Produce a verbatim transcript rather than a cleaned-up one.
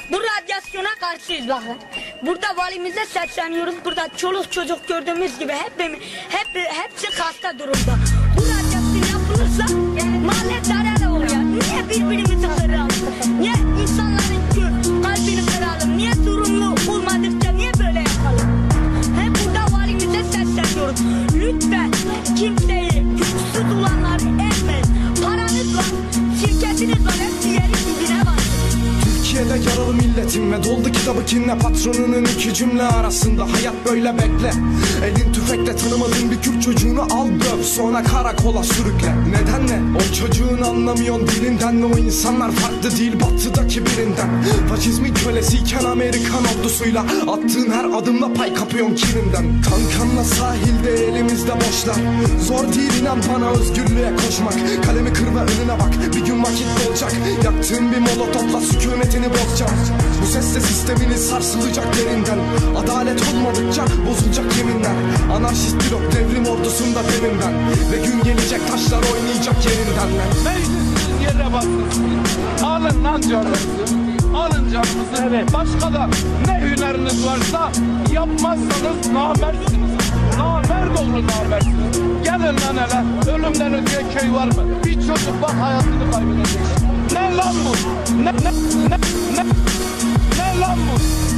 Bu radyasyona karşıyız bakın. Burada valimize sesleniyoruz. Burada çoluk çocuk gördüğümüz gibi hep, hep hepsi hasta durumda. Bu radyasyon yapılırsa mahalle zarar oluyor. Niye birbirimizi kıralım? Niye insanların kalbini kıralım? Niye sorumlu olmadıkça niye böyle yapalım? Hem burada valimize sesleniyoruz. Lütfen kimseyi güçsüz olanları ezmeyin. Paranız var, şirketiniz var, hepsi yerin dibine var. Türkiye'de yaralı milletim ve doldu kitabı kinle. Patronunun iki cümle arasında hayat böyle bekle. Elin tüfekle tanımadığın bir Kürt çocuğunu al döv, sonra karakola sürükle. Neden ne? O çocuğun anlamıyorsun dilinden ne? O insanlar farklı değil batıdaki birinden. Faşizmin kölesiyken Amerikan ordusuyla attığın her adımla pay kapıyorsun kininden. Kankanla sahilde elimizde boşlar. Zor değil inan bana özgürlüğe koşmak. Kalemi kır ve önüne bak, bir gün vakit olacak. Yaktığın bir molotofla sükunetini bozacağım. Bu sesle sistemini sarsılacak derinden. Adalet olmadıkça bozulacak yeminler. Anarşist blok devrim ordusunda derinden. Ve gün gelecek taşlar oynayacak yerinden. Meclisiniz yere basın. Alın lan canınızı. Alın canınızı. Evet. Başka da ne hüneriniz varsa yapmazsanız namertsiniz. Namert olur namertsiniz. Gelin lan hele. Ölümden öteye köy var mı? Bir çocuk bak hayatını kaybedecek. Ne lan bu? Ne ne ne ne ne lan bu?